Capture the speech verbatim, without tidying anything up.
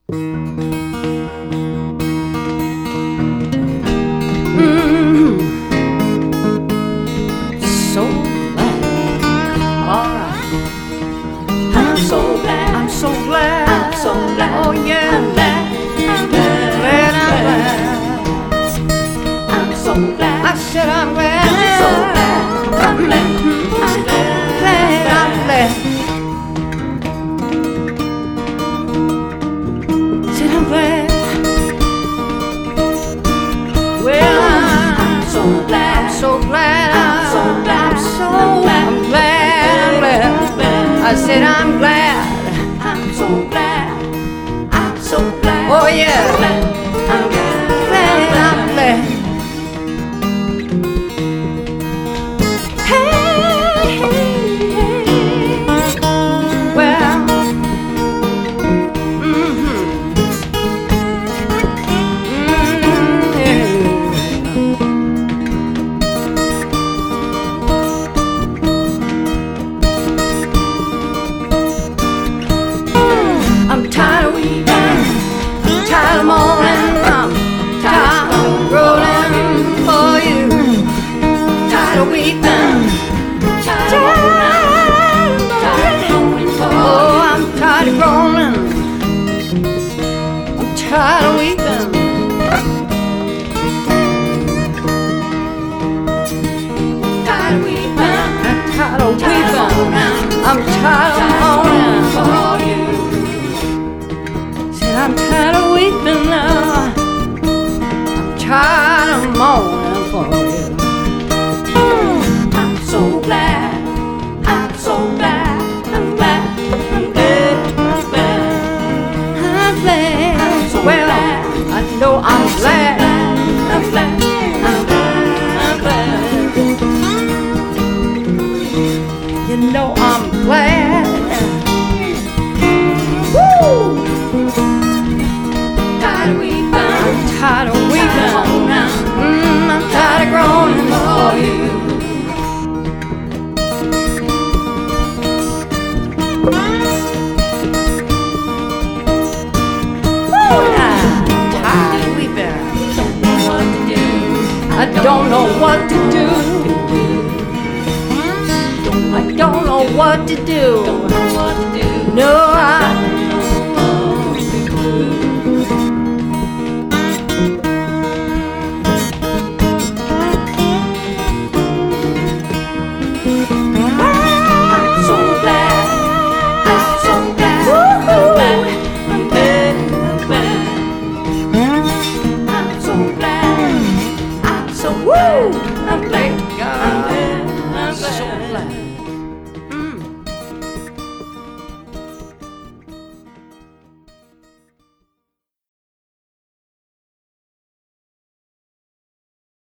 Mm, so glad. All right. I'm so glad. I'm so glad. I'm so glad. Oh yeah. I'm glad. I'm glad. Glad I'm glad. I'm so glad. I said I'm glad. I'm so glad. I'm glad. I'm glad. I'm glad. Said I'm glad. Well, I'm so glad. I'm so glad. I'm so glad. I'm so glad. I'm glad. I'm glad. I said I'm glad. I'm so glad. I'm so glad. Oh yeah. I'm glad. I'm glad. I'm glad. Hey, hey, hey. Well, mm-hmm. I'm tired of weeping, I'm tired of mourning, I'm tired of rolling for you. Tired of weeping, tired of mourning, tired of rolling for you. Oh, I'm tired of groaning, I'm tired of weeping. Tired of weeping, I'm tired of weeping, I'm tired of mourning for you. I'm tired of weeping now. I'm tired of mourning for you. I'm so glad. I'm so glad. I'm glad. I'm glad. I'm glad. I'm glad. I'm so well, glad. I know I'm glad. I'm glad. I'm glad. I'm glad. You know I'm glad. Woo! Tired of weeping, I'm tired of weeping, mm, I'm tired of groaning for you. Woo, I'm tired of weeping. I don't know what to do. I don't know what to do. No, I Woo! I'm glad.